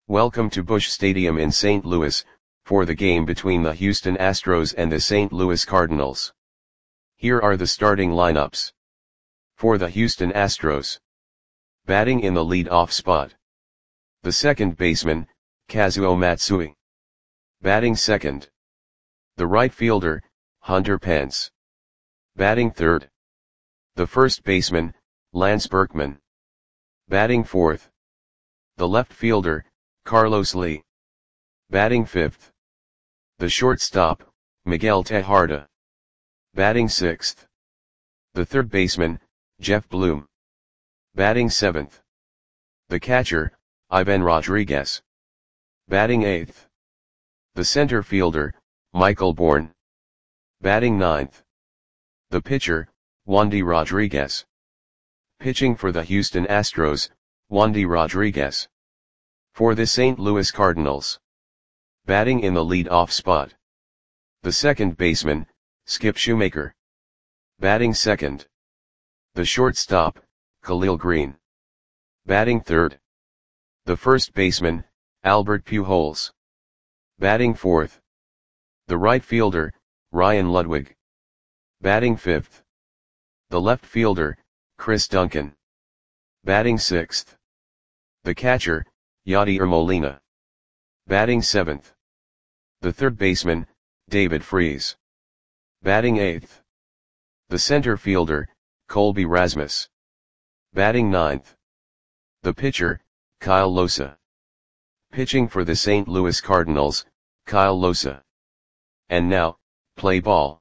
Welcome to Busch Stadium in St. Louis, for the game between the Houston Astros and the St. Louis Cardinals. Here are the starting lineups. For the Houston Astros. Batting in the lead-off spot. The second baseman, Kazuo Matsui. Batting second. The right fielder, Hunter Pence. Batting third. The first baseman, Lance Berkman. Batting fourth. The left fielder, Carlos Lee. Batting fifth. The shortstop, Miguel Tejada. Batting sixth. The third baseman, Jeff Bloom. Batting seventh. The catcher, Ivan Rodriguez. Batting eighth. The center fielder, Michael Bourn. Batting ninth. The pitcher, Wandy Rodriguez. Pitching for the Houston Astros, Wandy Rodriguez. For the St. Louis Cardinals. Batting in the lead-off spot. The second baseman, Skip Schumaker. Batting second. The shortstop, Khalil Greene. Batting third. The first baseman, Albert Pujols. Batting fourth. The right fielder, Ryan Ludwig. Batting fifth. The left fielder, Chris Duncan. Batting sixth. The catcher, Yadier Molina. Batting seventh. The third baseman, David Freese. Batting eighth. The center fielder, Colby Rasmus. Batting ninth. The pitcher, Kyle Losa. Pitching for the St. Louis Cardinals, Kyle Losa. And now, play ball.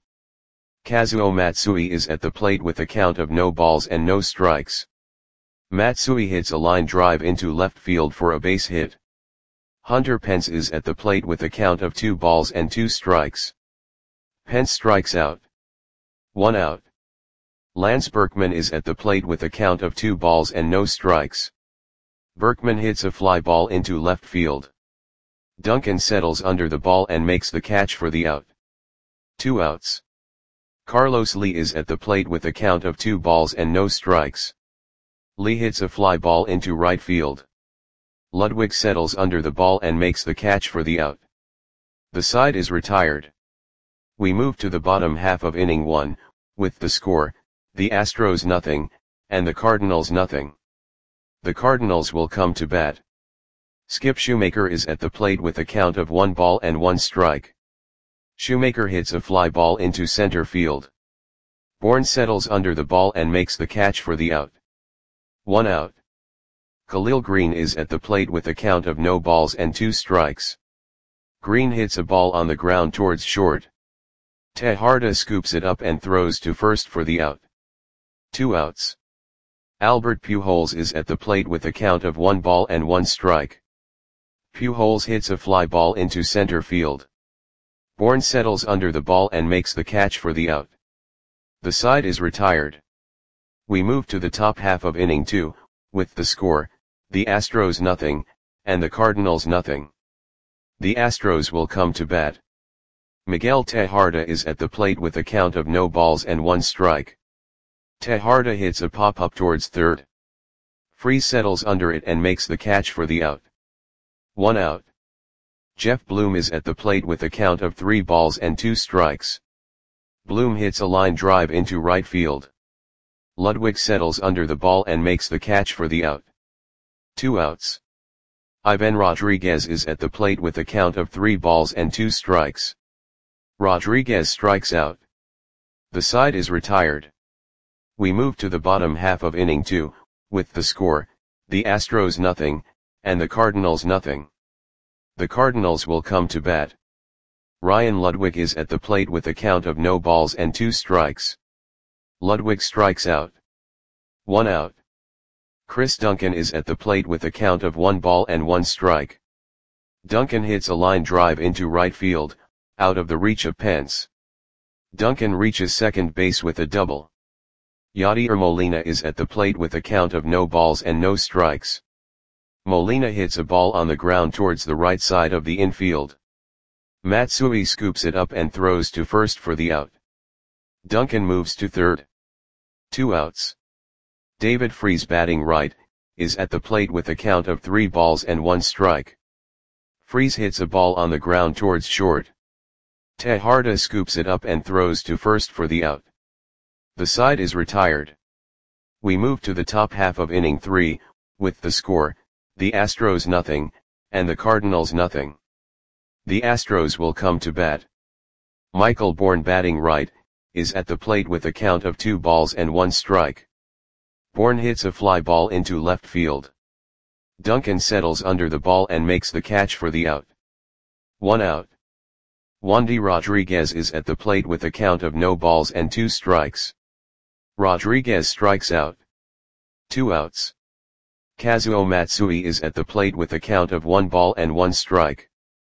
Kazuo Matsui is at the plate with a count of no balls and no strikes. Matsui hits a line drive into left field for a base hit. Hunter Pence is at the plate with a count of 2 balls and 2 strikes. Pence strikes out. 1 out. Lance Berkman is at the plate with a count of 2 balls and no strikes. Berkman hits a fly ball into left field. Duncan settles under the ball and makes the catch for the out. 2 outs. Carlos Lee is at the plate with a count of 2 balls and no strikes. Lee hits a fly ball into right field. Ludwig settles under the ball and makes the catch for the out. The side is retired. We move to the bottom half of inning 1, with the score, the Astros nothing, and the Cardinals nothing. The Cardinals will come to bat. Skip Schumaker is at the plate with a count of 1 ball and 1 strike. Schumaker hits a fly ball into center field. Bourn settles under the ball and makes the catch for the out. 1 out. Khalil Greene is at the plate with a count of no balls and 2 strikes. Greene hits a ball on the ground towards short. Tejada scoops it up and throws to first for the out. 2 outs. Albert Pujols is at the plate with a count of 1 ball and 1 strike. Pujols hits a fly ball into center field. Bourn settles under the ball and makes the catch for the out. The side is retired. We move to the top half of inning 2, with the score, the Astros nothing, and the Cardinals nothing. The Astros will come to bat. Miguel Tejada is at the plate with a count of no balls and 1 strike. Tejada hits a pop-up towards third. Freese settles under it and makes the catch for the out. 1 out. Jeff Bloom is at the plate with a count of 3 balls and 2 strikes. Bloom hits a line drive into right field. Ludwig settles under the ball and makes the catch for the out. 2 outs. Ivan Rodriguez is at the plate with a count of 3 balls and 2 strikes. Rodriguez strikes out. The side is retired. We move to the bottom half of inning 2, with the score, the Astros nothing, and the Cardinals nothing. The Cardinals will come to bat. Ryan Ludwig is at the plate with a count of no balls and 2 strikes. Ludwig strikes out. 1 out. Chris Duncan is at the plate with a count of 1 ball and 1 strike. Duncan hits a line drive into right field, out of the reach of Pence. Duncan reaches second base with a double. Yadier Molina is at the plate with a count of no balls and no strikes. Molina hits a ball on the ground towards the right side of the infield. Matsui scoops it up and throws to first for the out. Duncan moves to third. 2 outs. David Freese, batting right, is at the plate with a count of 3 balls and 1 strike. Freese hits a ball on the ground towards short. Tejada scoops it up and throws to first for the out. The side is retired. We move to the top half of inning 3, with the score, the Astros nothing, and the Cardinals nothing. The Astros will come to bat. Michael Bourne, batting right, is at the plate with a count of 2 balls and 1 strike. Bourne hits a fly ball into left field. Duncan settles under the ball and makes the catch for the out. 1 out. Wandy Rodriguez is at the plate with a count of no balls and 2 strikes. Rodriguez strikes out. 2 outs. Kazuo Matsui is at the plate with a count of 1 ball and 1 strike.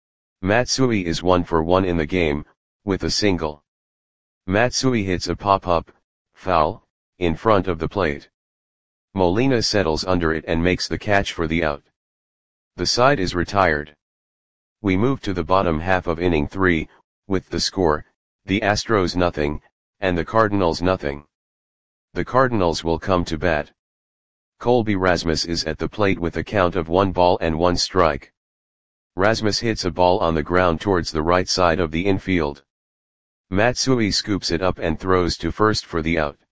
Matsui is 1 for 1 in the game, with a single. Matsui hits a pop-up, foul, in front of the plate. Molina settles under it and makes the catch for the out. The side is retired. We move to the bottom half of inning 3, with the score, the Astros nothing, and the Cardinals nothing. The Cardinals will come to bat. Colby Rasmus is at the plate with a count of 1 ball and 1 strike. Rasmus hits a ball on the ground towards the right side of the infield. Matsui scoops it up and throws to first for the out.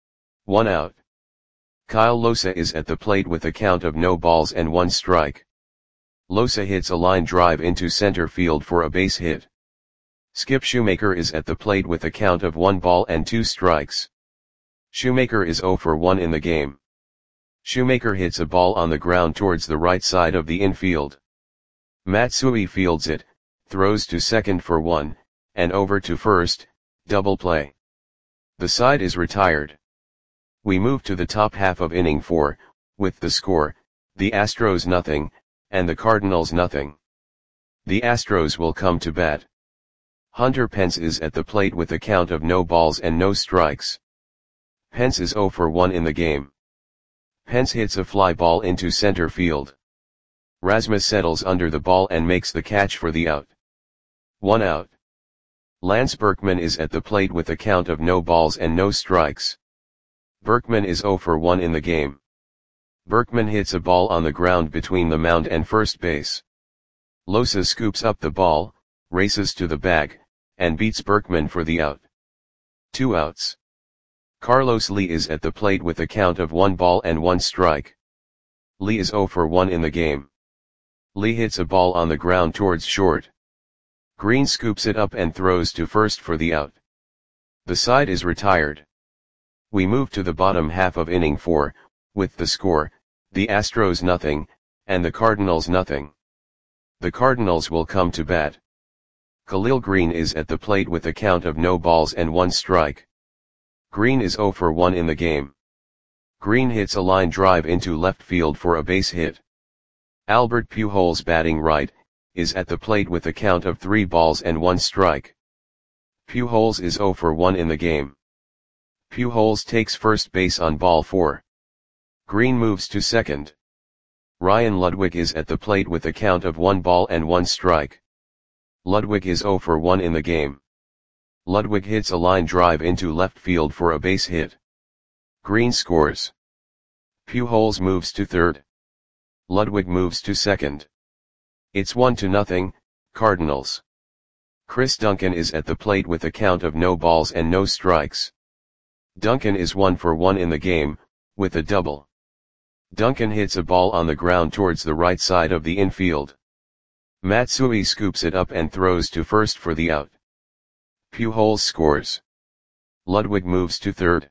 1 out. Kyle Losa is at the plate with a count of no balls and 1 strike. Losa hits a line drive into center field for a base hit. Skip Shoemaker is at the plate with a count of 1 ball and 2 strikes. Shoemaker is 0 for 1 in the game. Shoemaker hits a ball on the ground towards the right side of the infield. Matsui fields it, throws to second for 1, and over to first, double play. The side is retired. We move to the top half of inning 4, with the score, the Astros nothing, and the Cardinals nothing. The Astros will come to bat. Hunter Pence is at the plate with a count of no balls and no strikes. Pence is 0 for 1 in the game. Pence hits a fly ball into center field. Rasmus settles under the ball and makes the catch for the out. 1 out. Lance Berkman is at the plate with a count of no balls and no strikes. Berkman is 0 for 1 in the game. Berkman hits a ball on the ground between the mound and first base. Losa scoops up the ball, races to the bag, and beats Berkman for the out. 2 outs. Carlos Lee is at the plate with a count of 1 ball and 1 strike. Lee is 0 for 1 in the game. Lee hits a ball on the ground towards short. Green scoops it up and throws to first for the out. The side is retired. We move to the bottom half of inning 4, with the score, the Astros nothing, and the Cardinals nothing. The Cardinals will come to bat. Khalil Green is at the plate with a count of no balls and 1 strike. Green is 0 for 1 in the game. Green hits a line drive into left field for a base hit. Albert Pujols, batting right, is at the plate with a count of 3 balls and 1 strike. Pujols is 0 for 1 in the game. Pujols takes first base on ball 4. Green moves to second. Ryan Ludwig is at the plate with a count of 1 ball and 1 strike. Ludwig is 0 for 1 in the game. Ludwig hits a line drive into left field for a base hit. Green scores. Pujols moves to third. Ludwig moves to second. It's 1-0, Cardinals. Chris Duncan is at the plate with a count of no balls and no strikes. Duncan is 1 for 1 in the game, with a double. Duncan hits a ball on the ground towards the right side of the infield. Matsui scoops it up and throws to first for the out. Pujols scores. Ludwig moves to third.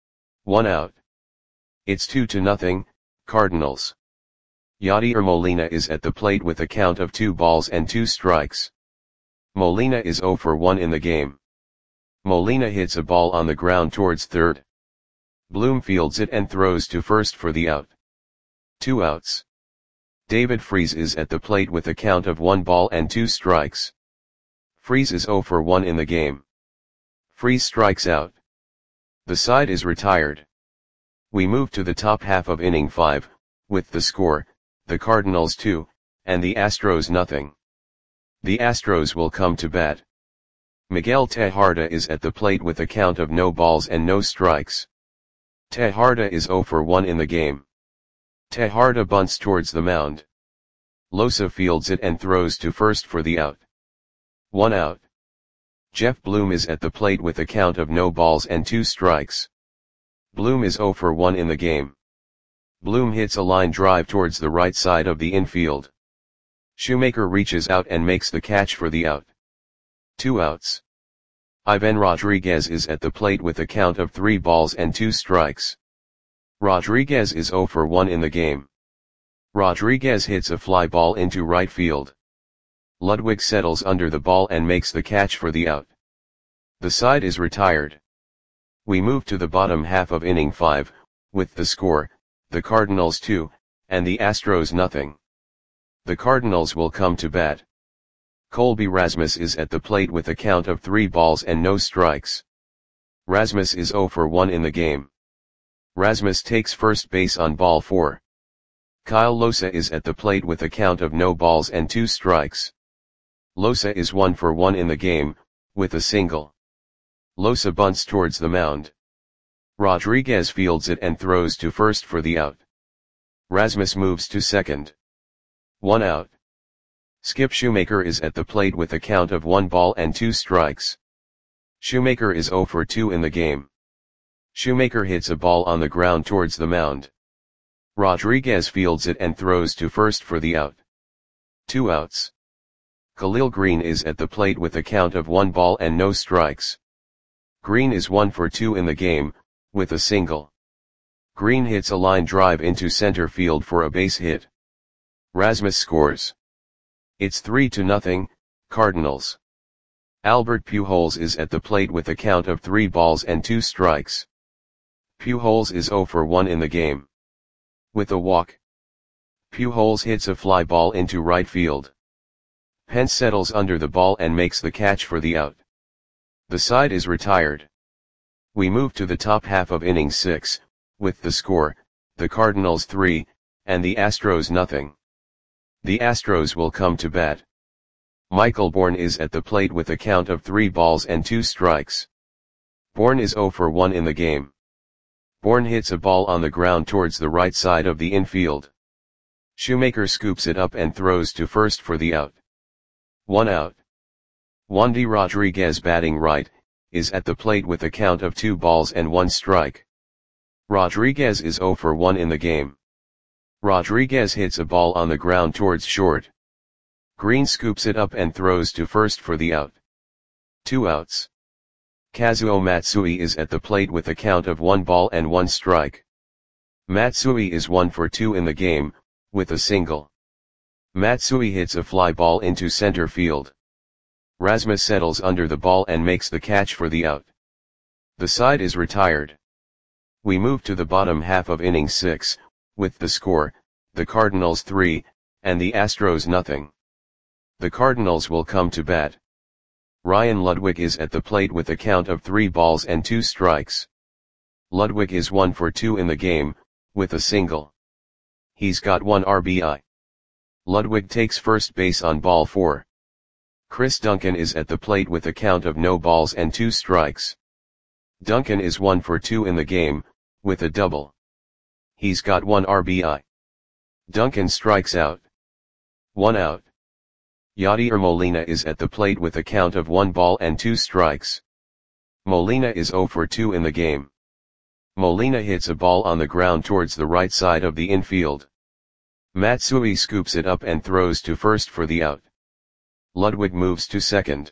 1 out. It's 2-0, Cardinals. Yadier Molina is at the plate with a count of 2 balls and 2 strikes. Molina is 0 for 1 in the game. Molina hits a ball on the ground towards third. Bloom fields it and throws to first for the out. 2 outs. David Freese is at the plate with a count of 1 ball and 2 strikes. Freese is 0 for 1 in the game. Freese strikes out. The side is retired. We move to the top half of inning 5, with the score, the Cardinals 2, and the Astros nothing. The Astros will come to bat. Miguel Tejada is at the plate with a count of no balls and no strikes. Tejada is 0 for 1 in the game. Tejada bunts towards the mound. Losa fields it and throws to first for the out. 1 out. Jeff Bloom is at the plate with a count of no balls and 2 strikes. Bloom is 0 for 1 in the game. Bloom hits a line drive towards the right side of the infield. Shoemaker reaches out and makes the catch for the out. 2 outs. Ivan Rodriguez is at the plate with a count of 3 balls and 2 strikes. Rodriguez is 0 for 1 in the game. Rodriguez hits a fly ball into right field. Ludwig settles under the ball and makes the catch for the out. The side is retired. We move to the bottom half of inning 5, with the score, the Cardinals 2, and the Astros nothing. The Cardinals will come to bat. Colby Rasmus is at the plate with a count of 3 balls and no strikes. Rasmus is 0 for 1 in the game. Rasmus takes first base on ball 4. Kyle Losa is at the plate with a count of no balls and 2 strikes. Losa is 1 for 1 in the game, with a single. Losa bunts towards the mound. Rodriguez fields it and throws to first for the out. Rasmus moves to second. 1 out. Skip Shoemaker is at the plate with a count of 1 ball and 2 strikes. Shoemaker is 0 for 2 in the game. Shoemaker hits a ball on the ground towards the mound. Rodriguez fields it and throws to first for the out. 2 outs. Khalil Green is at the plate with a count of 1 ball and no strikes. Green is 1 for 2 in the game, with a single. Green hits a line drive into center field for a base hit. Rasmus scores. It's 3-0, Cardinals. Albert Pujols is at the plate with a count of 3 balls and 2 strikes. Pujols is 0 for 1 in the game. With a walk, Pujols hits a fly ball into right field. Pence settles under the ball and makes the catch for the out. The side is retired. We move to the top half of inning 6, with the score, the Cardinals 3, and the Astros nothing. The Astros will come to bat. Michael Bourne is at the plate with a count of 3 balls and 2 strikes. Bourne is 0 for 1 in the game. Bourne hits a ball on the ground towards the right side of the infield. Shoemaker scoops it up and throws to first for the out. 1 out. Wandy Rodriguez, batting right, is at the plate with a count of 2 balls and 1 strike. Rodriguez is 0 for 1 in the game. Rodriguez hits a ball on the ground towards short. Green scoops it up and throws to first for the out. 2 outs. Kazuo Matsui is at the plate with a count of 1 ball and 1 strike. Matsui is 1 for 2 in the game, with a single. Matsui hits a fly ball into center field. Rasmus settles under the ball and makes the catch for the out. The side is retired. We move to the bottom half of inning 6, with the score, the Cardinals 3, and the Astros nothing. The Cardinals will come to bat. Ryan Ludwig is at the plate with a count of 3 balls and 2 strikes. Ludwig is 1 for 2 in the game, with a single. He's got 1 RBI. Ludwig takes first base on ball 4. Chris Duncan is at the plate with a count of no balls and 2 strikes. Duncan is 1 for 2 in the game, with a double. He's got 1 RBI. Duncan strikes out. 1 out. Yadier Molina is at the plate with a count of 1 ball and 2 strikes. Molina is 0 for 2 in the game. Molina hits a ball on the ground towards the right side of the infield. Matsui scoops it up and throws to first for the out. Ludwig moves to second.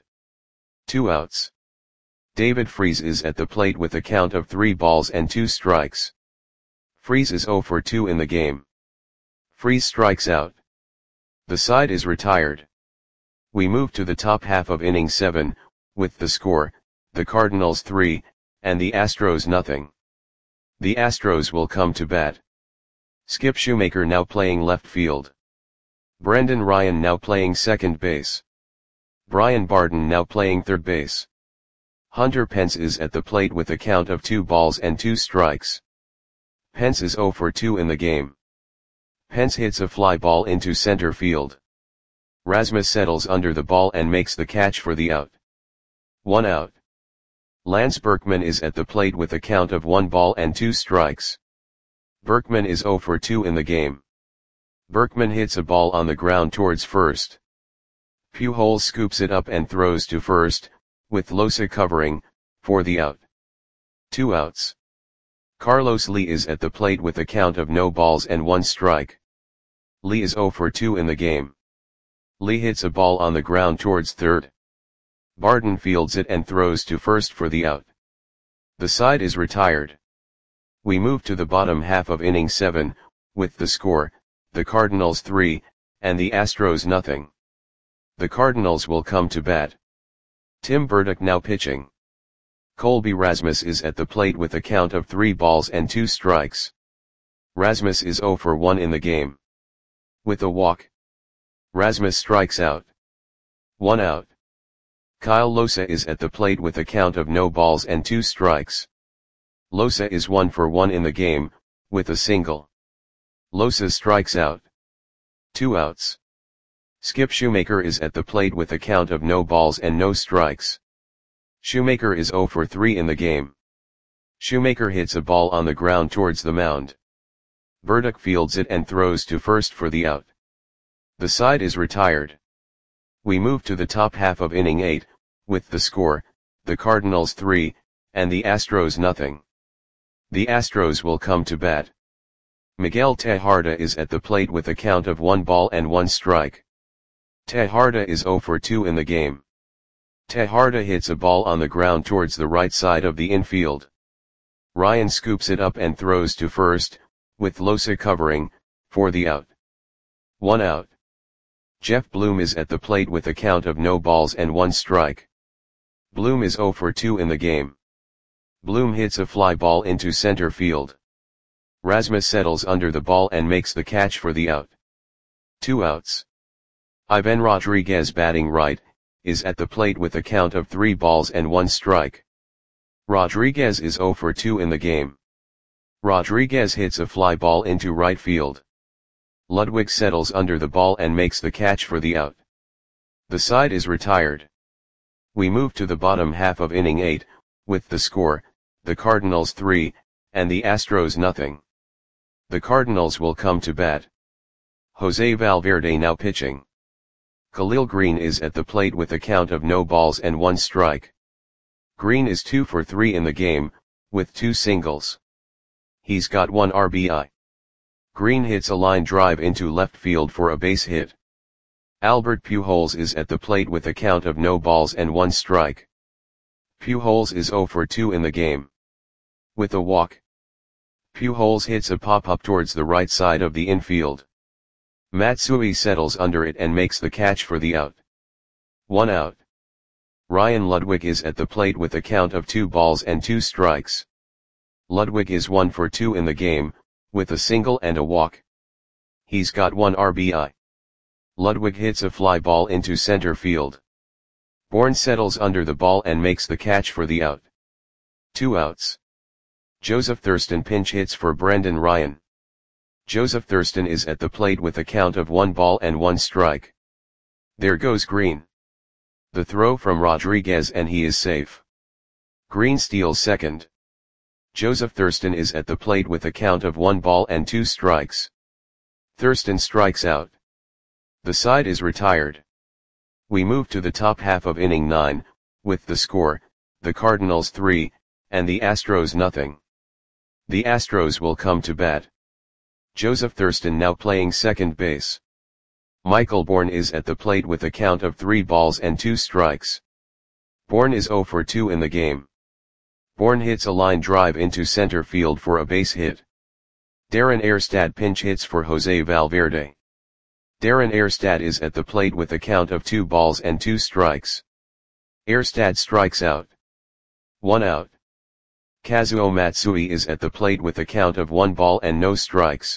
2 outs. David Freese is at the plate with a count of 3 balls and 2 strikes. Freese is 0 for 2 in the game. Freese strikes out. The side is retired. We move to the top half of inning 7, with the score, the Cardinals 3, and the Astros nothing. The Astros will come to bat. Skip Shoemaker now playing left field. Brendan Ryan now playing second base. Brian Barton now playing third base. Hunter Pence is at the plate with a count of 2 balls and 2 strikes. Pence is 0 for 2 in the game. Pence hits a fly ball into center field. Rasmus settles under the ball and makes the catch for the out. 1 out. Lance Berkman is at the plate with a count of 1 ball and 2 strikes. Berkman is 0 for 2 in the game. Berkman hits a ball on the ground towards first. Pujols scoops it up and throws to first, with Losa covering, for the out. 2 outs. Carlos Lee is at the plate with a count of no balls and 1 strike. Lee is 0 for 2 in the game. Lee hits a ball on the ground towards third. Barton fields it and throws to first for the out. The side is retired. We move to the bottom half of inning 7, with the score, the Cardinals 3, and the Astros nothing. The Cardinals will come to bat. Tim Burdick now pitching. Colby Rasmus is at the plate with a count of 3 balls and 2 strikes. Rasmus is 0 for 1 in the game. With a walk, Rasmus strikes out. 1 out. Kyle Losa is at the plate with a count of no balls and 2 strikes. Losa is 1 for 1 in the game, with a single. Losa strikes out. 2 outs. Skip Shoemaker is at the plate with a count of no balls and no strikes. Shoemaker is 0 for 3 in the game. Shoemaker hits a ball on the ground towards the mound. Burdick fields it and throws to first for the out. The side is retired. We move to the top half of inning 8, with the score, the Cardinals 3, and the Astros nothing. The Astros will come to bat. Miguel Tejada is at the plate with a count of 1 ball and 1 strike. Tejada is 0 for 2 in the game. Tejada hits a ball on the ground towards the right side of the infield. Ryan scoops it up and throws to first, with Losa covering, for the out. 1 out. Jeff Bloom is at the plate with a count of no balls and 1 strike. Bloom is 0 for 2 in the game. Bloom hits a fly ball into center field. Rasmus settles under the ball and makes the catch for the out. 2 outs. Ivan Rodriguez batting right, is at the plate with a count of 3 balls and 1 strike. Rodriguez is 0 for 2 in the game. Rodriguez hits a fly ball into right field. Ludwig settles under the ball and makes the catch for the out. The side is retired. We move to the bottom half of inning 8, with the score, the Cardinals 3, and the Astros nothing. The Cardinals will come to bat. Jose Valverde now pitching. Khalil Green is at the plate with a count of no balls and 1 strike. Green is 2 for 3 in the game, with 2 singles. He's got 1 RBI. Green hits a line drive into left field for a base hit. Albert Pujols is at the plate with a count of no balls and 1 strike. Pujols is 0 for 2 in the game. With a walk, Pujols hits a pop-up towards the right side of the infield. Matsui settles under it and makes the catch for the out. 1 out. Ryan Ludwig is at the plate with a count of 2 balls and 2 strikes. Ludwig is 1 for 2 in the game, with a single and a walk. He's got 1 RBI. Ludwig hits a fly ball into center field. Bourne settles under the ball and makes the catch for the out. 2 outs. Joseph Thurston pinch hits for Brendan Ryan. Joseph Thurston is at the plate with a count of 1 ball and 1 strike. There goes Green. The throw from Rodriguez and he is safe. Green steals second. Joseph Thurston is at the plate with a count of 1 ball and 2 strikes. Thurston strikes out. The side is retired. We move to the top half of inning 9, with the score, the Cardinals 3, and the Astros nothing. The Astros will come to bat. Joseph Thurston now playing second base. Michael Bourne is at the plate with a count of 3 balls and 2 strikes. Bourne is 0 for 2 in the game. Bourne hits a line drive into center field for a base hit. Darren Erstad pinch hits for Jose Valverde. Darren Erstad is at the plate with a count of 2 balls and 2 strikes. Erstad strikes out. 1 out. Kazuo Matsui is at the plate with a count of 1 ball and no strikes.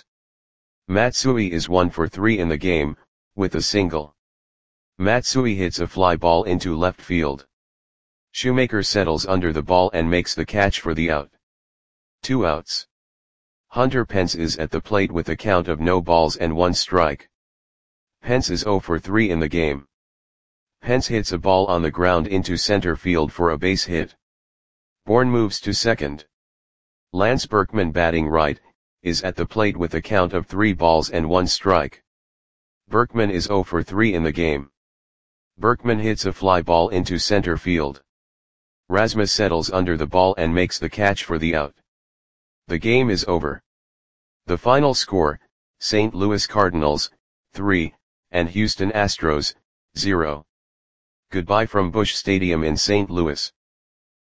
Matsui is 1 for 3 in the game, with a single. Matsui hits a fly ball into left field. Shoemaker settles under the ball and makes the catch for the out. 2 outs. Hunter Pence is at the plate with a count of no balls and 1 strike. Pence is 0 for 3 in the game. Pence hits a ball on the ground into center field for a base hit. Bourne moves to second. Lance Berkman batting right, is at the plate with a count of 3 balls and 1 strike. Berkman is 0 for 3 in the game. Berkman hits a fly ball into center field. Rasmus settles under the ball and makes the catch for the out. The game is over. The final score, St. Louis Cardinals, 3, and Houston Astros, 0. Goodbye from Busch Stadium in St. Louis.